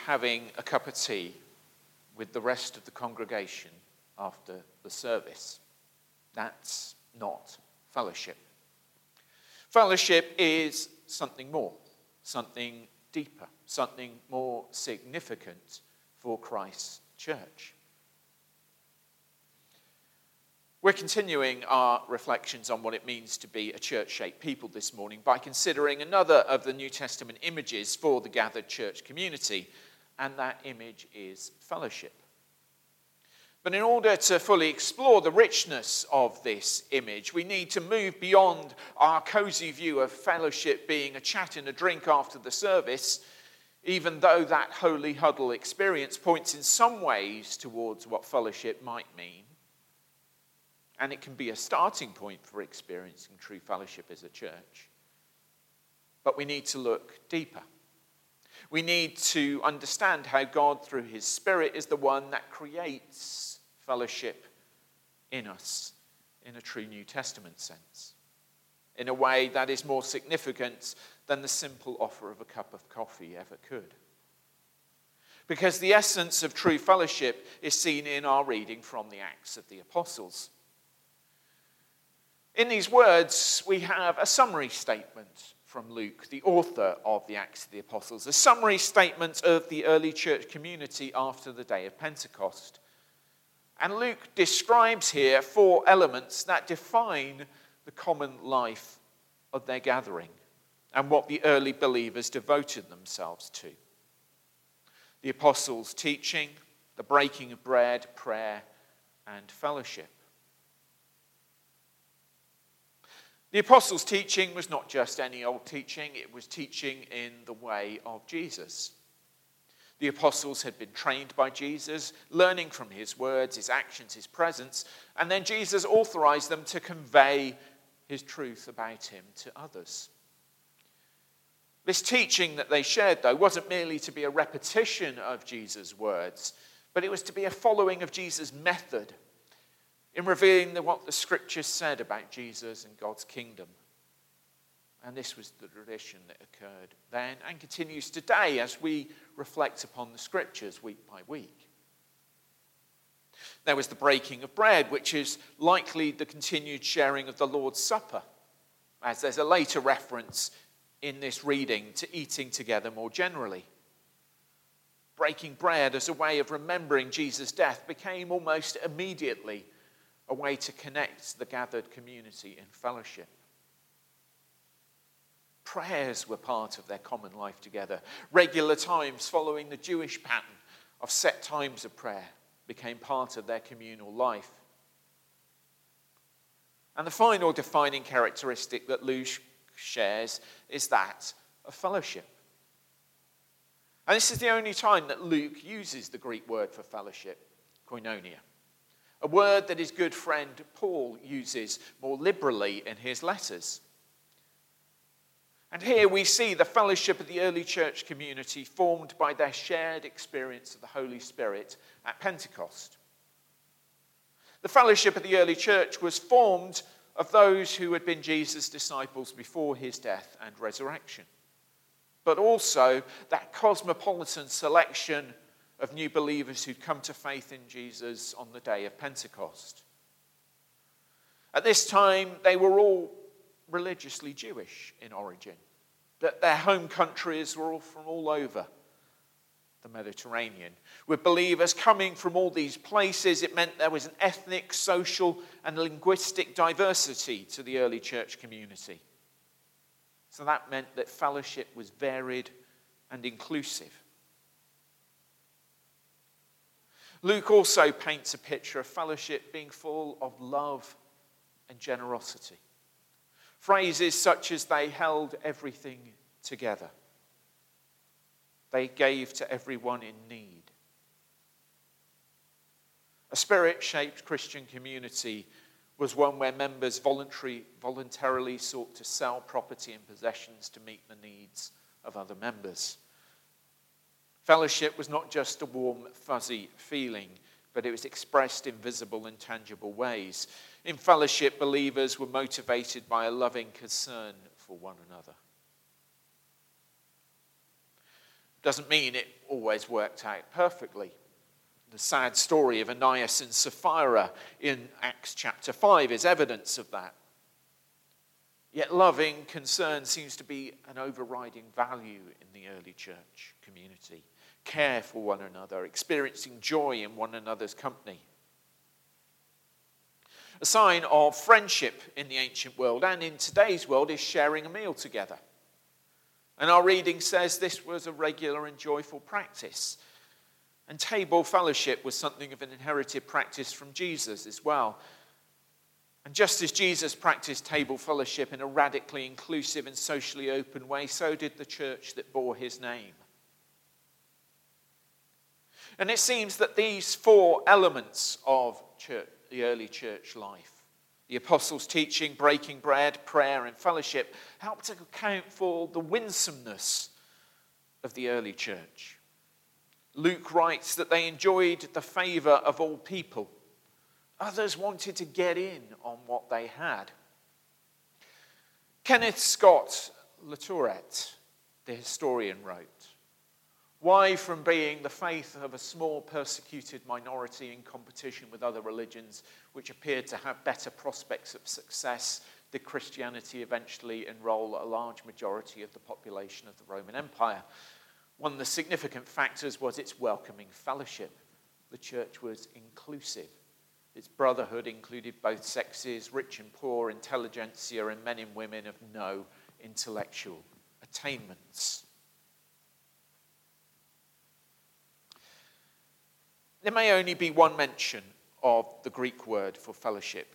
having a cup of tea with the rest of the congregation after the service. That's not fellowship. Fellowship is something more, something deeper, something more significant for Christ's church. We're continuing our reflections on what it means to be a church-shaped people this morning by considering another of the New Testament images for the gathered church community, and that image is fellowship. But in order to fully explore the richness of this image, we need to move beyond our cozy view of fellowship being a chat and a drink after the service, even though that holy huddle experience points in some ways towards what fellowship might mean. And it can be a starting point for experiencing true fellowship as a church. But we need to look deeper. We need to understand how God, through his Spirit, is the one that creates fellowship in us in a true New Testament sense, in a way that is more significant than the simple offer of a cup of coffee ever could. Because the essence of true fellowship is seen in our reading from the Acts of the Apostles. In these words, we have a summary statement from Luke, the author of the Acts of the Apostles, a summary statement of the early church community after the day of Pentecost. And Luke describes here 4 elements that define the common life of their gathering and what the early believers devoted themselves to. The apostles' teaching, the breaking of bread, prayer, and fellowship. The apostles' teaching was not just any old teaching, it was teaching in the way of Jesus. The apostles had been trained by Jesus, learning from his words, his actions, his presence, and then Jesus authorized them to convey his truth about him to others. This teaching that they shared, though, wasn't merely to be a repetition of Jesus' words, but it was to be a following of Jesus' method in revealing what the scriptures said about Jesus and God's kingdom. And this was the tradition that occurred then and continues today as we reflect upon the scriptures week by week. There was the breaking of bread, which is likely the continued sharing of the Lord's Supper, as there's a later reference in this reading to eating together more generally. Breaking bread as a way of remembering Jesus' death became almost immediately a way to connect the gathered community in fellowship. Prayers were part of their common life together. Regular times following the Jewish pattern of set times of prayer became part of their communal life. And the final defining characteristic that Luke shares is that of fellowship. And this is the only time that Luke uses the Greek word for fellowship, koinonia. A word that his good friend Paul uses more liberally in his letters. And here we see the fellowship of the early church community formed by their shared experience of the Holy Spirit at Pentecost. The fellowship of the early church was formed of those who had been Jesus' disciples before his death and resurrection, but also that cosmopolitan selection of new believers who'd come to faith in Jesus on the day of Pentecost. At this time, they were all religiously Jewish in origin, that their home countries were all from all over the Mediterranean. With believers coming from all these places, it meant there was an ethnic, social, and linguistic diversity to the early church community. So that meant that fellowship was varied and inclusive. Luke also paints a picture of fellowship being full of love and generosity. Phrases such as they held everything together. They gave to everyone in need. A spirit-shaped Christian community was one where members voluntarily sought to sell property and possessions to meet the needs of other members. Fellowship was not just a warm, fuzzy feeling, but it was expressed in visible and tangible ways. In fellowship, believers were motivated by a loving concern for one another. Doesn't mean it always worked out perfectly. The sad story of Ananias and Sapphira in Acts chapter 5 is evidence of that. Yet loving concern seems to be an overriding value in the early church community. Care for one another, experiencing joy in one another's company. A sign of friendship in the ancient world and in today's world is sharing a meal together. And our reading says this was a regular and joyful practice. And table fellowship was something of an inherited practice from Jesus as well. And just as Jesus practiced table fellowship in a radically inclusive and socially open way, so did the church that bore his name. And it seems that these four elements of the early church life, the apostles' teaching, breaking bread, prayer, and fellowship, help to account for the winsomeness of the early church. Luke writes that they enjoyed the favor of all people. Others wanted to get in on what they had. Kenneth Scott Latourette, the historian, wrote, "Why, from being the faith of a small persecuted minority in competition with other religions which appeared to have better prospects of success, did Christianity eventually enroll a large majority of the population of the Roman Empire? One of the significant factors was its welcoming fellowship. The church was inclusive. Its brotherhood included both sexes, rich and poor, intelligentsia, and men and women of no intellectual attainments." There may only be one mention of the Greek word for fellowship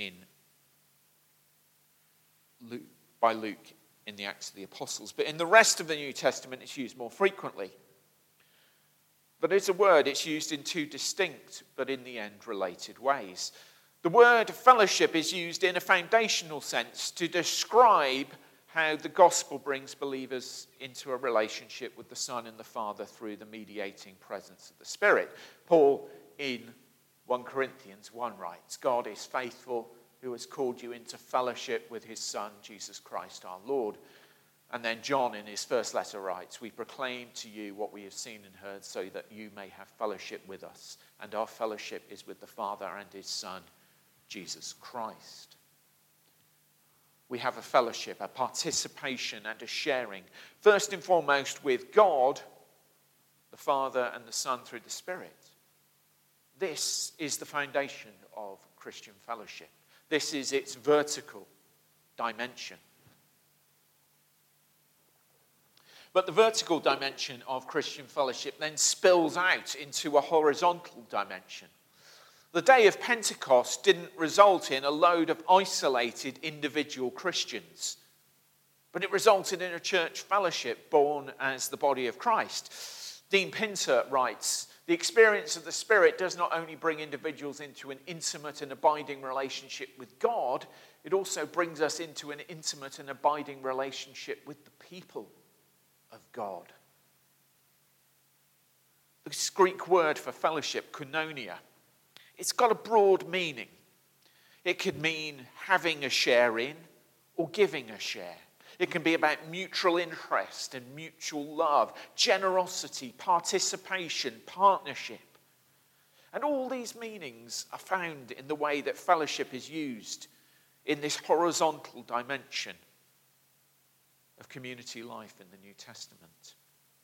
by Luke in the Acts of the Apostles, but in the rest of the New Testament it's used more frequently. But it's a word, it's used in two distinct but in the end related ways. The word fellowship is used in a foundational sense to describe how the gospel brings believers into a relationship with the Son and the Father through the mediating presence of the Spirit. Paul in 1 Corinthians 1 writes, "God is faithful, who has called you into fellowship with his Son, Jesus Christ our Lord." And then John in his first letter writes, "We proclaim to you what we have seen and heard so that you may have fellowship with us. And our fellowship is with the Father and his Son, Jesus Christ." We have a fellowship, a participation and a sharing, first and foremost with God, the Father and the Son through the Spirit. This is the foundation of Christian fellowship. This is its vertical dimension. But the vertical dimension of Christian fellowship then spills out into a horizontal dimension. The day of Pentecost didn't result in a load of isolated individual Christians, but it resulted in a church fellowship born as the body of Christ. Dean Pinter writes, "The experience of the Spirit does not only bring individuals into an intimate and abiding relationship with God, it also brings us into an intimate and abiding relationship with the people of God." This Greek word for fellowship, koinonia, it's got a broad meaning. It could mean having a share in or giving a share. It can be about mutual interest and mutual love, generosity, participation, partnership. And all these meanings are found in the way that fellowship is used in this horizontal dimension of community life in the New Testament.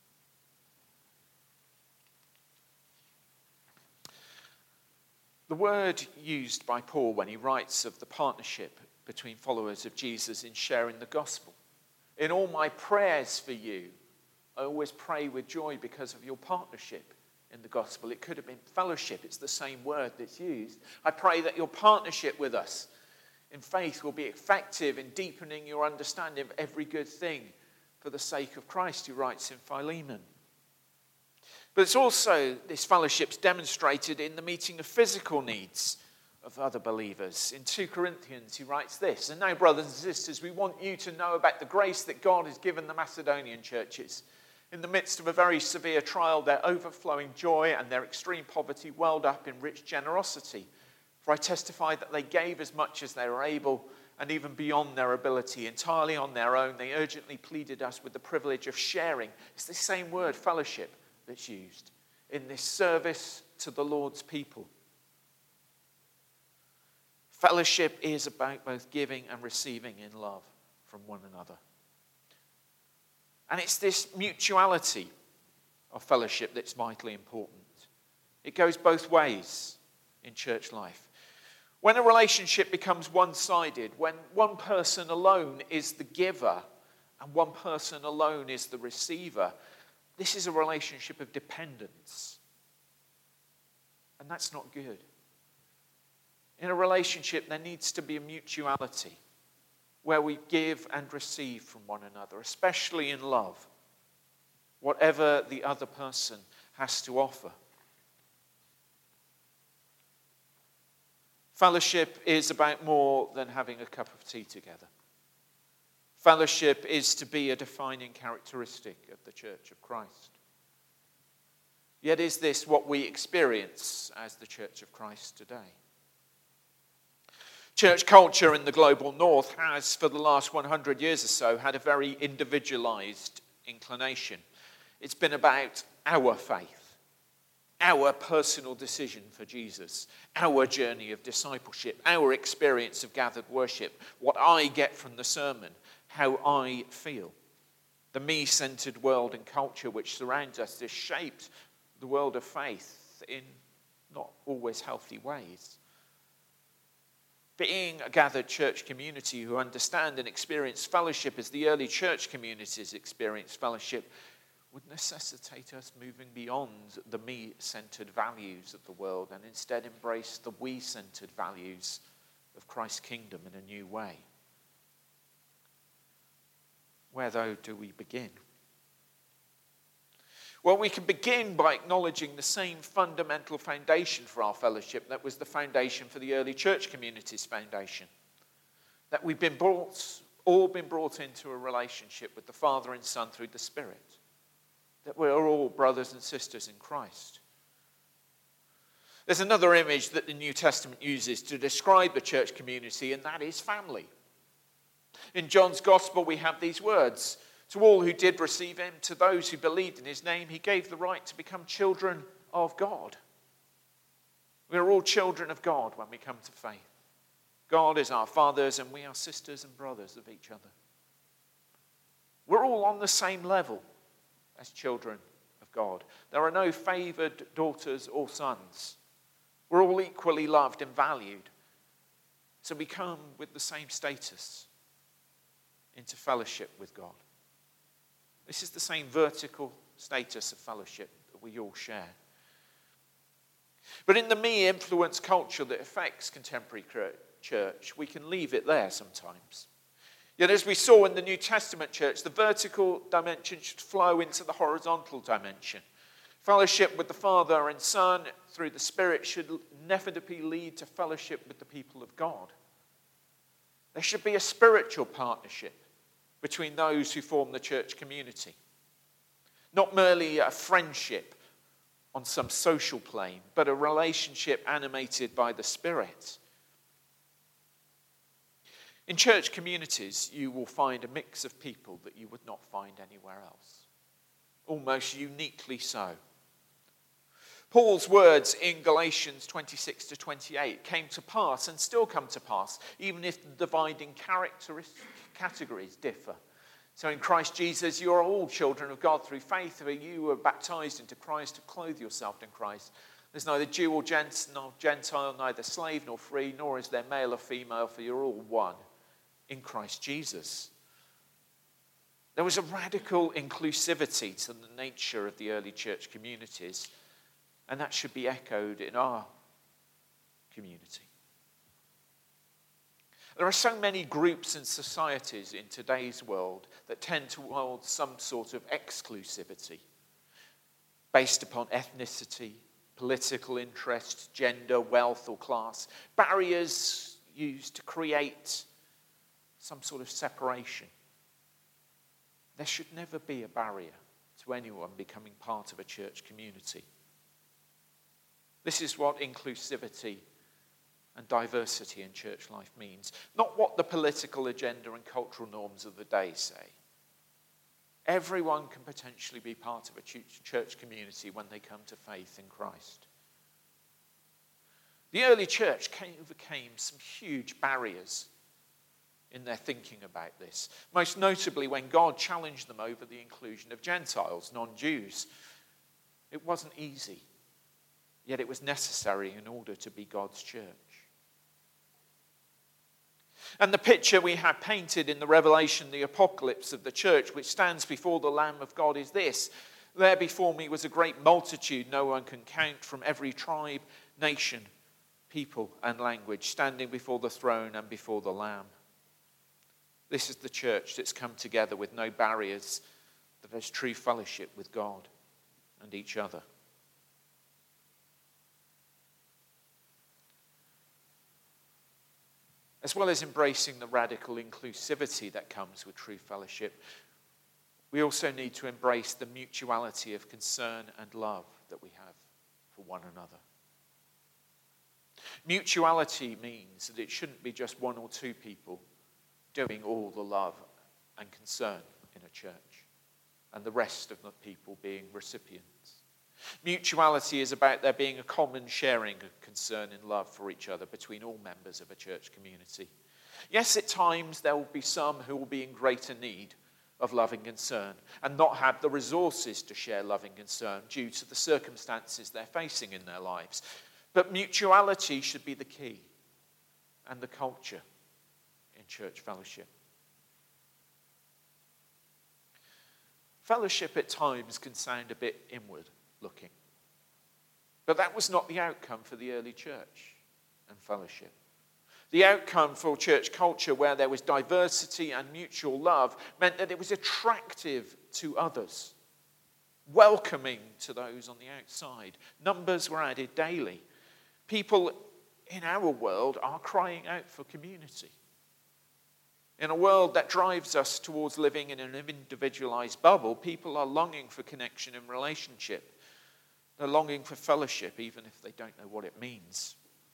The word used by Paul when he writes of the partnership between followers of Jesus in sharing the gospel. "In all my prayers for you, I always pray with joy because of your partnership in the gospel." It could have been fellowship. It's the same word that's used. "I pray that your partnership with us in faith will be effective in deepening your understanding of every good thing for the sake of Christ," he writes in Philemon. But it's also, this fellowship's demonstrated in the meeting of physical needs of other believers. In 2 Corinthians, he writes this, "And now, brothers and sisters, we want you to know about the grace that God has given the Macedonian churches. In the midst of a very severe trial, their overflowing joy and their extreme poverty welled up in rich generosity. For I testify that they gave as much as they were able, and even beyond their ability, entirely on their own, they urgently pleaded us with the privilege of sharing. It's the same word, fellowship, that's used in this service to the Lord's people. Fellowship is about both giving and receiving in love from one another. And it's this mutuality of fellowship that's vitally important. It goes both ways in church life. When a relationship becomes one-sided, when one person alone is the giver and one person alone is the receiver, this is a relationship of dependence. And that's not good. In a relationship, there needs to be a mutuality where we give and receive from one another, especially in love, whatever the other person has to offer. Fellowship is about more than having a cup of tea together. Fellowship is to be a defining characteristic of the Church of Christ. Yet is this what we experience as the Church of Christ today? Church culture in the global north has, for the last 100 years or so, had a very individualized inclination. It's been about our faith, our personal decision for Jesus, our journey of discipleship, our experience of gathered worship, what I get from the sermon, how I feel. The me-centered world and culture which surrounds us has shaped the world of faith in not always healthy ways. Being a gathered church community who understand and experience fellowship as the early church communities experienced fellowship would necessitate us moving beyond the me-centered values of the world and instead embrace the we-centered values of Christ's kingdom in a new way. Where, though, do we begin? Well, we can begin by acknowledging the same fundamental foundation for our fellowship that was the foundation for the early church community's foundation. That we've all been brought into a relationship with the Father and Son through the Spirit. That we're all brothers and sisters in Christ. There's another image that the New Testament uses to describe the church community, and that is family. In John's Gospel, we have these words: "To all who did receive him, to those who believed in his name, he gave the right to become children of God." We're all children of God when we come to faith. God is our fathers and we are sisters and brothers of each other. We're all on the same level as children of God. There are no favored daughters or sons. We're all equally loved and valued. So we come with the same status into fellowship with God. This is the same vertical status of fellowship that we all share. But in the me-influenced culture that affects contemporary church, we can leave it there sometimes. Yet as we saw in the New Testament church, the vertical dimension should flow into the horizontal dimension. Fellowship with the Father and Son through the Spirit should inevitably lead to fellowship with the people of God. There should be a spiritual partnership between those who form the church community. Not merely a friendship on some social plane, but a relationship animated by the Spirit. In church communities, you will find a mix of people that you would not find anywhere else. Almost uniquely so. Paul's words in Galatians 26 to 28 came to pass and still come to pass, even if the dividing categories differ. So in Christ Jesus, you are all children of God through faith, for you were baptized into Christ to clothe yourself in Christ. There's neither Jew or Gentile, neither slave nor free, nor is there male or female, for you're all one in Christ Jesus. There was a radical inclusivity to the nature of the early church communities, and that should be echoed in our community. There are so many groups and societies in today's world that tend towards some sort of exclusivity based upon ethnicity, political interest, gender, wealth, or class. Barriers used to create some sort of separation. There should never be a barrier to anyone becoming part of a church community. This is what inclusivity and diversity in church life means. Not what the political agenda and cultural norms of the day say. Everyone can potentially be part of a church community when they come to faith in Christ. The early church overcame some huge barriers in their thinking about this, most notably when God challenged them over the inclusion of Gentiles, non-Jews. It wasn't easy, yet it was necessary in order to be God's church. And the picture we have painted in the Revelation, the apocalypse of the church, which stands before the Lamb of God, is this. There before me was a great multitude, no one can count, from every tribe, nation, people, and language, standing before the throne and before the Lamb. This is the church that's come together with no barriers, that has true fellowship with God and each other. As well as embracing the radical inclusivity that comes with true fellowship, we also need to embrace the mutuality of concern and love that we have for one another. Mutuality means that it shouldn't be just one or two people doing all the love and concern in a church, and the rest of the people being recipients. Mutuality is about there being a common sharing of concern and love for each other between all members of a church community. Yes, at times there will be some who will be in greater need of love and concern and not have the resources to share love and concern due to the circumstances they're facing in their lives. But mutuality should be the key and the culture in church fellowship. Fellowship at times can sound a bit inward looking. But that was not the outcome for the early church and fellowship. The outcome for church culture, where there was diversity and mutual love, meant that it was attractive to others, welcoming to those on the outside. Numbers were added daily. People in our world are crying out for community. In a world that drives us towards living in an individualized bubble, people are longing for connection and relationship. They're longing for fellowship, even if they don't know what it means.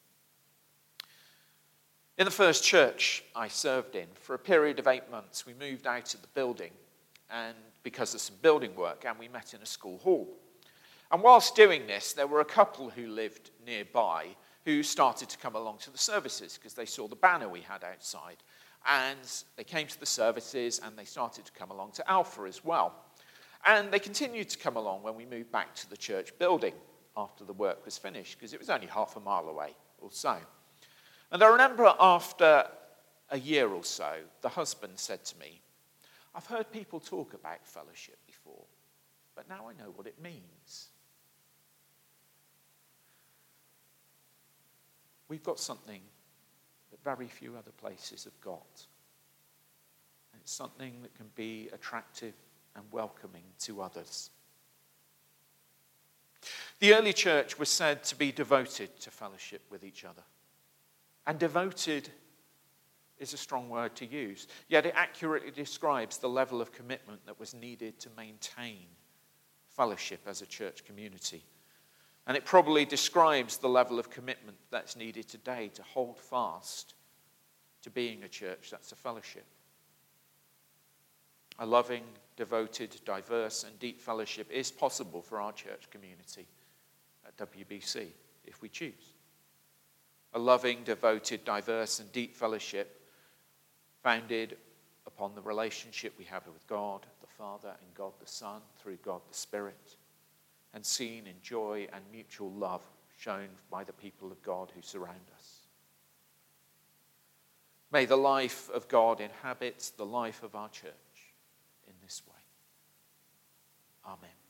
In the first church I served in, for a period of 8 months, we moved out of the building and because of some building work, and we met in a school hall. And whilst doing this, there were a couple who lived nearby who started to come along to the services because they saw the banner we had outside. And they came to the services and they started to come along to Alpha as well. And they continued to come along when we moved back to the church building after the work was finished, because it was only half a mile away or so. And I remember after a year or so, the husband said to me, "I've heard people talk about fellowship before, but now I know what it means." We've got something that very few other places have got. And it's something that can be attractive and welcoming to others. The early church was said to be devoted to fellowship with each other. And devoted is a strong word to use, yet it accurately describes the level of commitment that was needed to maintain fellowship as a church community. And it probably describes the level of commitment that's needed today to hold fast to being a church that's a fellowship. A loving, devoted, diverse, and deep fellowship is possible for our church community at WBC if we choose. A loving, devoted, diverse, and deep fellowship founded upon the relationship we have with God the Father and God the Son through God the Spirit, and seen in joy and mutual love shown by the people of God who surround us. May the life of God inhabit the life of our church in this way. Amen.